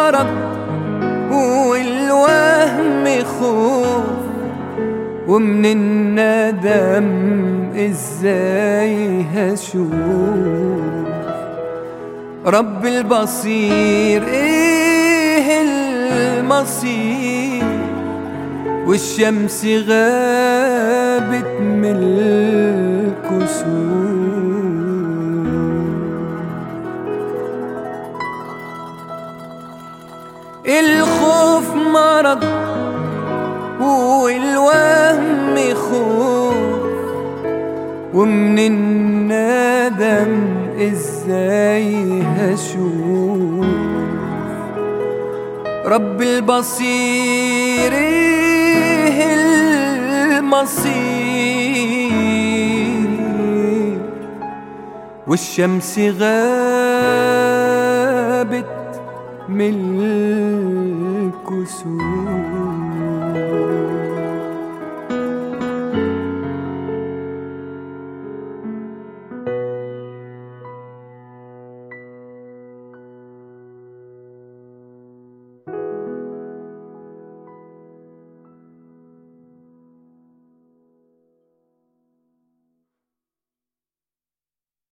مرض والوهم خوف، ومن الندم ازاي هشوف رب البصير ايه المصير، والشمس غابت من الكسوف. الخوف مرض والوهم خوف، ومن الندم ازاي هشوف رب البصير ايه المصير، والشمس غابت من الكسوف.